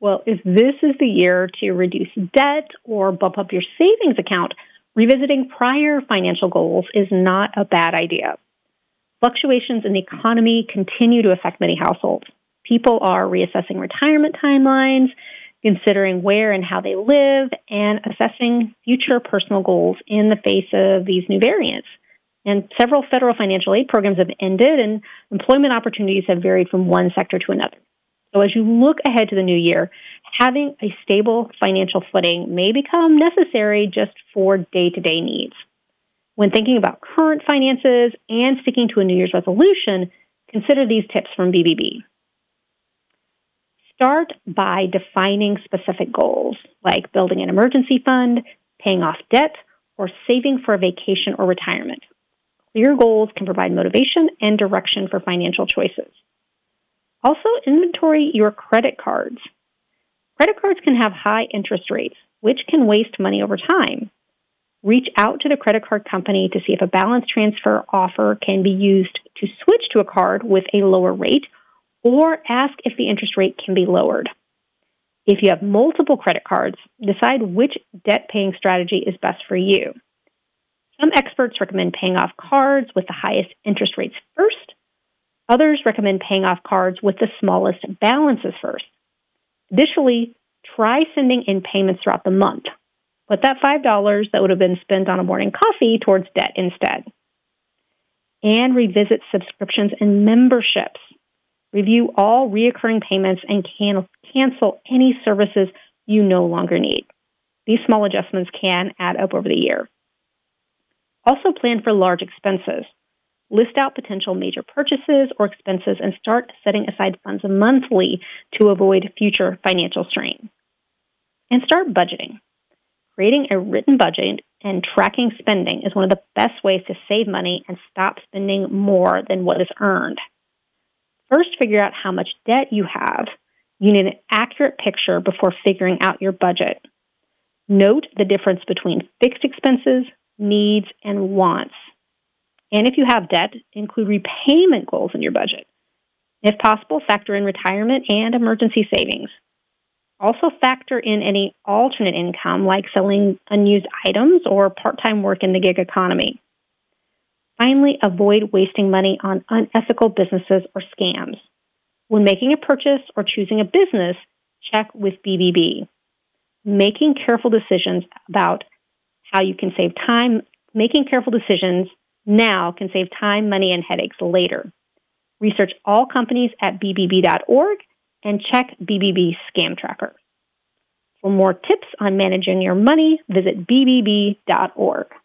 Well, if this is the year to reduce debt or bump up your savings account, revisiting prior financial goals is not a bad idea. Fluctuations in the economy continue to affect many households. People are reassessing retirement timelines, considering where and how they live, and assessing future personal goals in the face of these new variants. And several federal financial aid programs have ended, and employment opportunities have varied from one sector to another. So as you look ahead to the new year, having a stable financial footing may become necessary just for day-to-day needs. When thinking about current finances and sticking to a New Year's resolution, consider these tips from BBB. Start by defining specific goals, like building an emergency fund, paying off debt, or saving for a vacation or retirement. Clear goals can provide motivation and direction for financial choices. Also, inventory your credit cards. Credit cards can have high interest rates, which can waste money over time. Reach out to the credit card company to see if a balance transfer offer can be used to switch to a card with a lower rate, or ask if the interest rate can be lowered. If you have multiple credit cards, decide which debt-paying strategy is best for you. Some experts recommend paying off cards with the highest interest rates first. Others recommend paying off cards with the smallest balances first. Additionally, try sending in payments throughout the month. Put that $5 that would have been spent on a morning coffee towards debt instead. And revisit subscriptions and memberships. Review all recurring payments and cancel any services you no longer need. These small adjustments can add up over the year. Also plan for large expenses. List out potential major purchases or expenses and start setting aside funds monthly to avoid future financial strain. And start budgeting. Creating a written budget and tracking spending is one of the best ways to save money and stop spending more than what is earned. First, figure out how much debt you have. You need an accurate picture before figuring out your budget. Note the difference between fixed expenses, needs, and wants. And if you have debt, include repayment goals in your budget. If possible, factor in retirement and emergency savings. Also factor in any alternate income like selling unused items or part-time work in the gig economy. Finally, avoid wasting money on unethical businesses or scams. When making a purchase or choosing a business, check with BBB. Making careful decisions about how you can save time, making careful decisions now can save time, money, and headaches later. Research all companies at bbb.org and check BBB Scam Tracker. For more tips on managing your money, visit bbb.org.